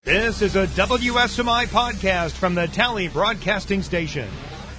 This is a WSMI podcast from the Tally Broadcasting Station.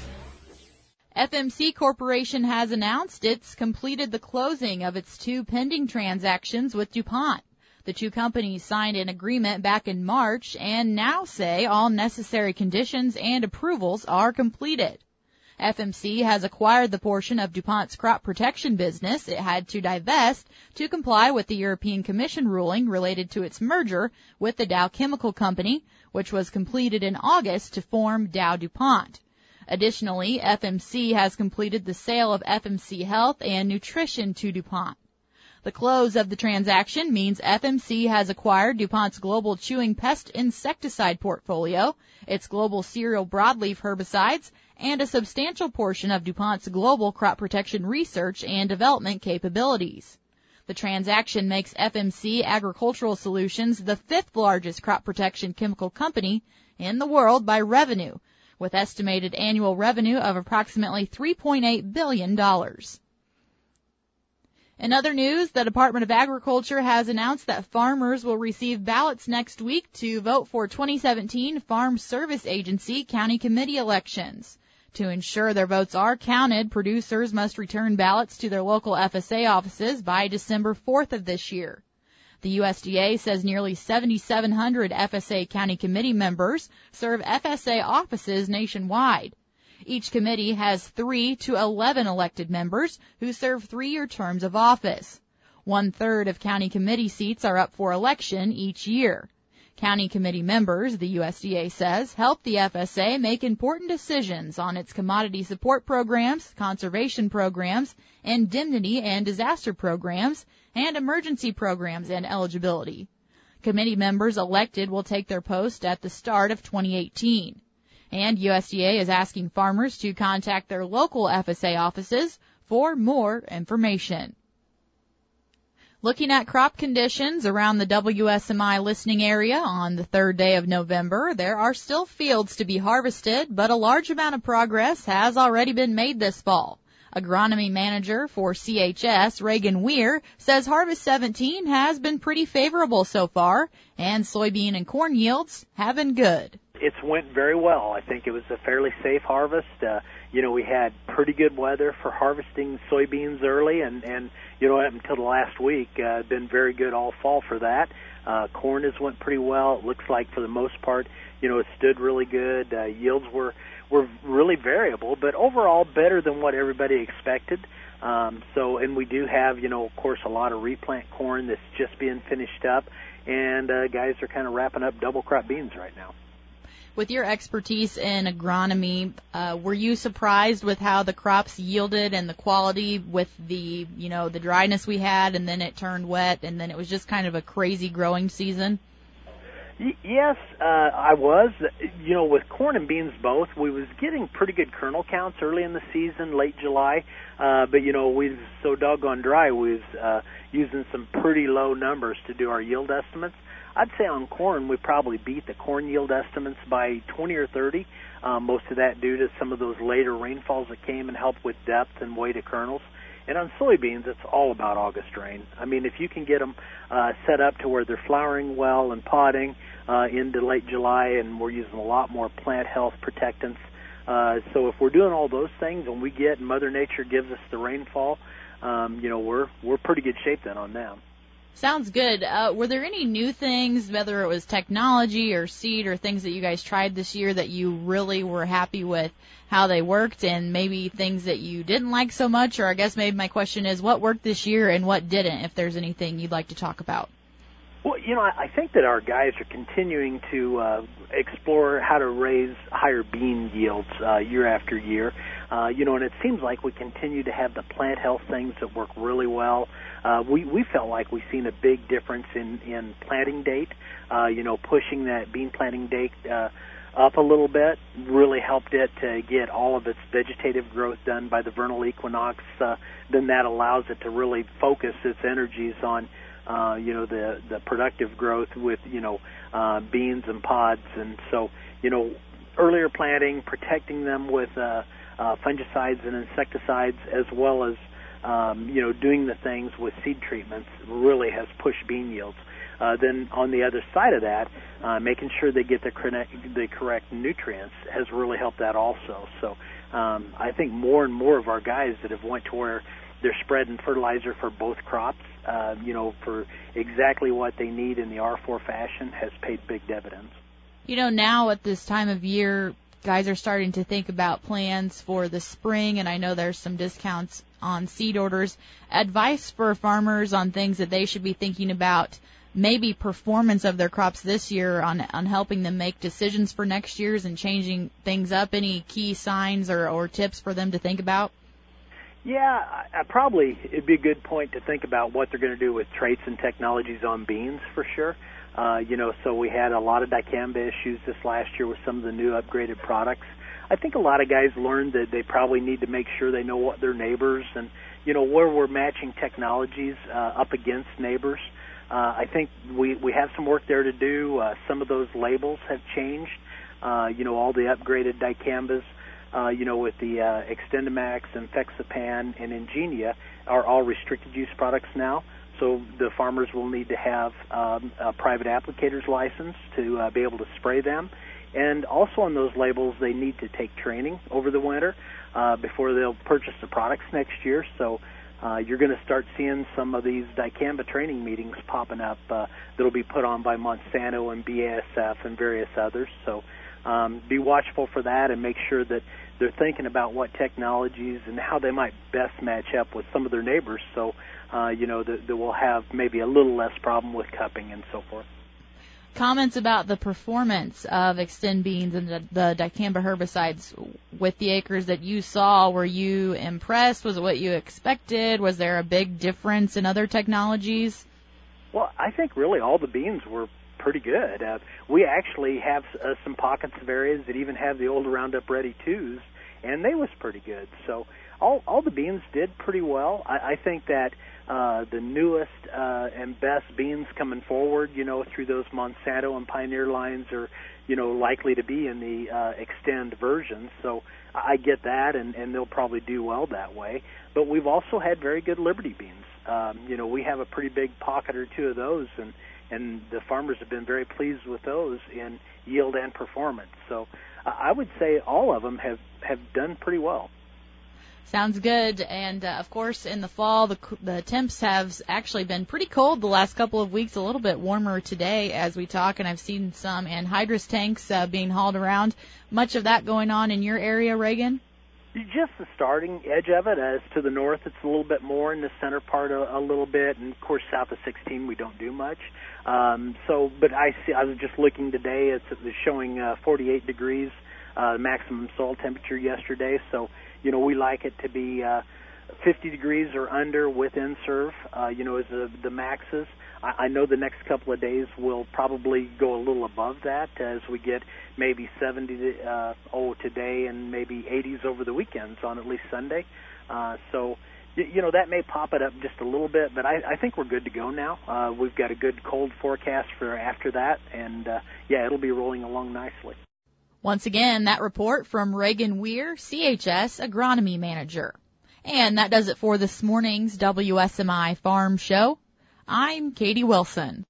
FMC Corporation has announced it's completed the closing of its two pending transactions with DuPont. The two companies signed an agreement back in March and now say all necessary conditions and approvals are completed. FMC has acquired the portion of DuPont's crop protection business it had to divest to comply with the European Commission ruling related to its merger with the Dow Chemical Company, which was completed in August to form Dow DuPont. Additionally, FMC has completed the sale of FMC Health and Nutrition to DuPont. The close of the transaction means FMC has acquired DuPont's global chewing pest insecticide portfolio, its global cereal broadleaf herbicides, and a substantial portion of DuPont's global crop protection research and development capabilities. The transaction makes FMC Agricultural Solutions the fifth largest crop protection chemical company in the world by revenue, with estimated annual revenue of approximately $3.8 billion. In other news, the Department of Agriculture has announced that farmers will receive ballots next week to vote for 2017 Farm Service Agency County Committee elections. To ensure their votes are counted, producers must return ballots to their local FSA offices by December 4th of this year. The USDA says nearly 7,700 FSA County Committee members serve FSA offices nationwide. Each committee has 3 to 11 elected members who serve 3-year terms of office. 1/3 of county committee seats are up for election each year. County committee members, the USDA says, help the FSA make important decisions on its commodity support programs, conservation programs, indemnity and disaster programs, and emergency programs and eligibility. Committee members elected will take their post at the start of 2018. And USDA is asking farmers to contact their local FSA offices for more information. Looking at crop conditions around the WSMI listening area on the third day of November, there are still fields to be harvested, but a large amount of progress has already been made this fall. Agronomy manager for CHS, Reagan Weir, says Harvest 17 has been pretty favorable so far, and soybean and corn yields have been good. It's went very well. I think it was a fairly safe harvest. We had pretty good weather for harvesting soybeans early, and up until the last week, been very good all fall for that. Corn has went pretty well. It looks like for the most part, it stood really good. Yields were really variable, but overall better than what everybody expected. And we do have, of course, a lot of replant corn that's just being finished up, and guys are kind of wrapping up double crop beans right now. With your expertise in agronomy, were you surprised with how the crops yielded and the quality with the dryness we had, and then it turned wet, and then it was just kind of a crazy growing season? Yes, I was. With corn and beans both, we was getting pretty good kernel counts early in the season, late July. But we was so doggone dry, we was using some pretty low numbers to do our yield estimates. I'd say on corn, we probably beat the corn yield estimates by 20 or 30, most of that due to some of those later rainfalls that came and helped with depth and weight of kernels. And on soybeans, it's all about August rain. I mean, if you can get them set up to where they're flowering well and podding into late July, and we're using a lot more plant health protectants. So if we're doing all those things and we get Mother Nature gives us the rainfall, we're pretty good shape then on them. Sounds good. Were there any new things, whether it was technology or seed or things that you guys tried this year that you really were happy with how they worked, and maybe things that you didn't like so much? Or I guess maybe my question is, what worked this year and what didn't, if there's anything you'd like to talk about? Well, I think that our guys are continuing to explore how to raise higher bean yields year after year. And it seems like we continue to have the plant health things that work really well. We felt like we've seen a big difference in planting date. Pushing that bean planting date up a little bit really helped it to get all of its vegetative growth done by the vernal equinox. Then that allows it to really focus its energies on the productive growth with beans and pods. And so earlier planting, protecting them with fungicides and insecticides, as well as doing the things with seed treatments, really has pushed bean yields. then on the other side of that, making sure they get the correct nutrients has really helped that also. So I think more and more of our guys that have went to where they're spreading fertilizer for both crops, for exactly what they need in the R4 fashion has paid big dividends. Now at this time of year, guys are starting to think about plans for the spring, and I know there's some discounts on seed orders. Advice for farmers on things that they should be thinking about, maybe performance of their crops this year on helping them make decisions for next year's and changing things up. Any key signs or tips for them to think about? Yeah, probably it'd be a good point to think about what they're going to do with traits and technologies on beans for sure. So we had a lot of dicamba issues this last year with some of the new upgraded products. I think a lot of guys learned that they probably need to make sure they know what their neighbors and, where we're matching technologies up against neighbors. I think we have some work there to do. Some of those labels have changed. All the upgraded dicambas, with the Extendamax and Fexapan and Ingenia are all restricted use products now. So the farmers will need to have a private applicator's license to be able to spray them. And also on those labels, they need to take training over the winter before they'll purchase the products next year. So you're going to start seeing some of these dicamba training meetings popping up that'll be put on by Monsanto and BASF and various others. So be watchful for that and make sure that they're thinking about what technologies and how they might best match up with some of their neighbors. So that we'll have maybe a little less problem with cupping and so forth. Comments about the performance of Xtend beans and the dicamba herbicides with the acres that you saw. Were you impressed? Was it what you expected? Was there a big difference in other technologies? Well, I think really all the beans were pretty good. We actually have some pockets of areas that even have the old Roundup Ready 2s, and they was pretty good. So all the beans did pretty well. I think that the newest and best beans coming forward, through those Monsanto and Pioneer lines are, likely to be in the Xtend version. So I get that, and they'll probably do well that way. But we've also had very good Liberty beans. We have a pretty big pocket or two of those, and the farmers have been very pleased with those in yield and performance. So I would say all of them have done pretty well. Sounds good. And, of course, in the fall, the temps have actually been pretty cold the last couple of weeks, a little bit warmer today as we talk, and I've seen some anhydrous tanks being hauled around. Much of that going on in your area, Reagan? Just the starting edge of it. As to the north, it's a little bit more. In the center part, a little bit. And, of course, south of 16, we don't do much. But I was just looking today. It's showing 48 degrees maximum soil temperature yesterday. So, we like it to be 50 degrees or under with in-serve, as the maxes. I know the next couple of days will probably go a little above that as we get maybe 70 today and maybe 80s over the weekends on at least Sunday. That may pop it up just a little bit, but I think we're good to go now. We've got a good cold forecast for after that, and, it'll be rolling along nicely. Once again, that report from Reagan Weir, CHS Agronomy Manager. And that does it for this morning's WSMI Farm Show. I'm Katie Wilson.